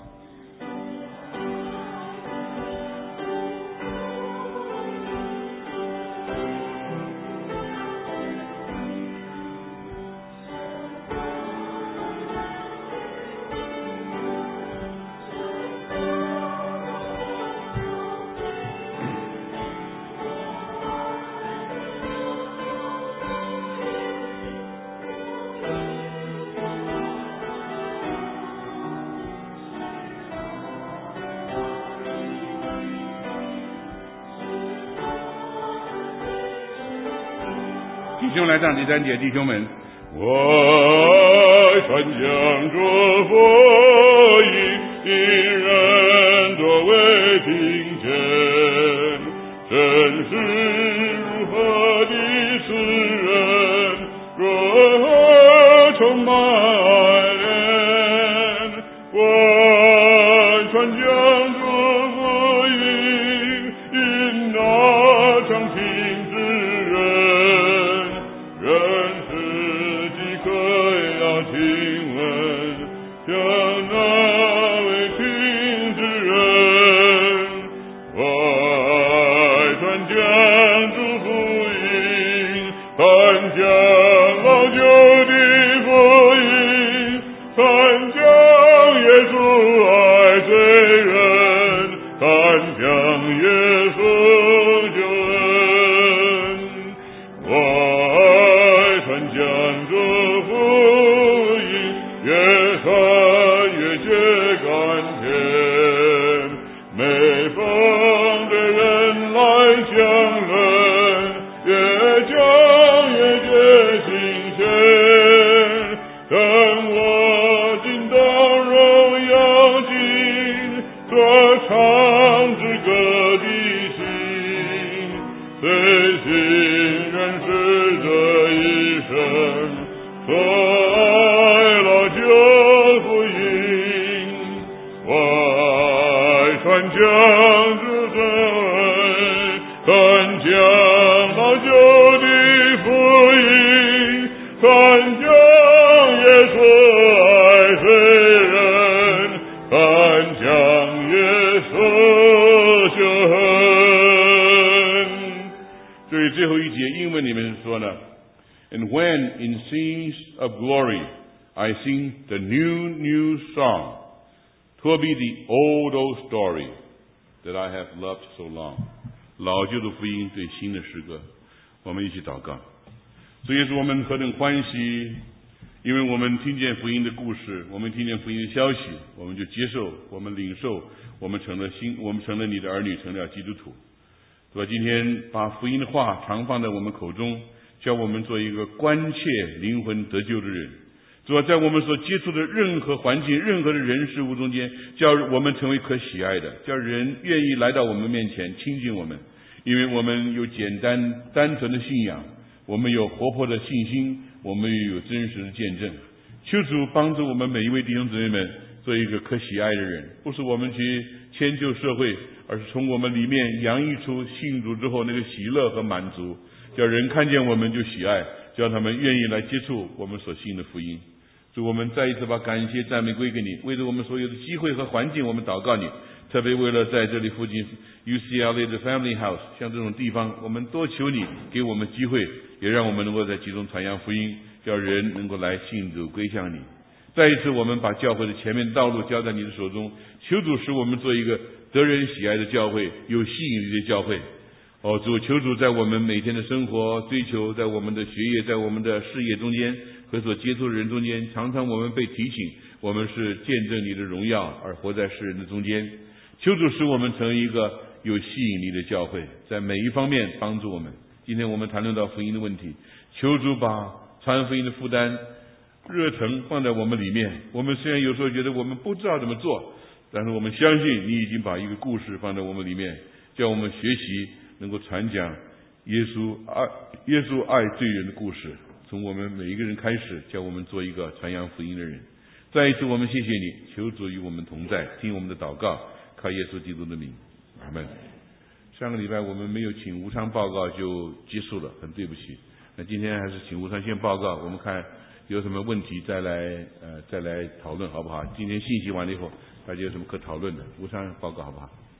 S1: 弟兄来唱第三节，弟兄们，我爱传讲这福音，引人多为听见，真是如何的使人若充满爱怜。我爱传讲这福音，引那常听之人，人是饥渴要听闻，像那位听之人。我爱传讲主福音，传讲老旧的福音，传讲耶稣爱罪人，传讲耶稣救恩。我爱传讲这福音，越传越觉
S2: 风的人来相认，越讲越觉新鲜。等我进到荣耀境，所唱之歌的心，随心认识这一生，所爱了救福音，外传讲之神，传讲老旧的福音，传讲耶稣爱世人，传讲耶稣救恩。
S1: 所以最后一节英文里面说呢 ，And when in scenes of glory I sing the new new song, 'twill be the old old story that I have loved so long。老旧的福音对新的诗歌，我们一起祷告。这也是我们何等欢喜，因为我们听见福音的故事，我们听见福音的消息，我们就接受，我们领受，我们成了新，我们成了你的儿女，成了基督徒。对吧？今天把福音的话常放在我们口中，叫我们做一个关切灵魂得救的人。主要在我们所接触的任何环境、任何的人事物中间，叫我们成为可喜爱的，叫人愿意来到我们面前亲近我们，因为我们有简单单纯的信仰，我们有活泼的信心，我们也有真实的见证。求主帮助我们每一位弟兄姊妹们做一个可喜爱的人，不是我们去迁就社会，而是从我们里面洋溢出信主之后那个喜乐和满足，叫人看见我们就喜爱，叫他们愿意来接触我们所信的福音。主，我们再一次把感谢赞美归给你，为着我们所有的机会和环境，我们祷告你，特别为了在这里附近 U C L A 的 Family House 像这种地方，我们多求你给我们机会，也让我们能够在其中传扬福音，叫人能够来信主归向你。再一次我们把教会的前面的道路交在你的手中，求主使我们做一个得人喜爱的教会，有吸引力的教会。哦，主，求主在我们每天的生活追求，在我们的学业，在我们的事业中间和所接触的人中间，常常我们被提醒，我们是见证你的荣耀而活在世人的中间。求主使我们成为一个有吸引力的教会，在每一方面帮助我们。今天我们谈论到福音的问题，求主把传福音的负担热忱放在我们里面。我们虽然有时候觉得我们不知道怎么做，但是我们相信你已经把一个故事放在我们里面，叫我们学习能够传讲耶稣爱耶稣爱罪人的故事，从我们每一个人开始，叫我们做一个传扬福音的人。再一次我们谢谢你，求主与我们同在，听我们的祷告，靠耶稣基督的名，阿们。上个礼拜我们没有请吴昌报告就结束了，很对不起。那今天还是请吴昌先报告，我们看有什么问题再来呃再来讨论好不好？今天信息完了以后，大家有什么可讨论的？吴昌报告好不好？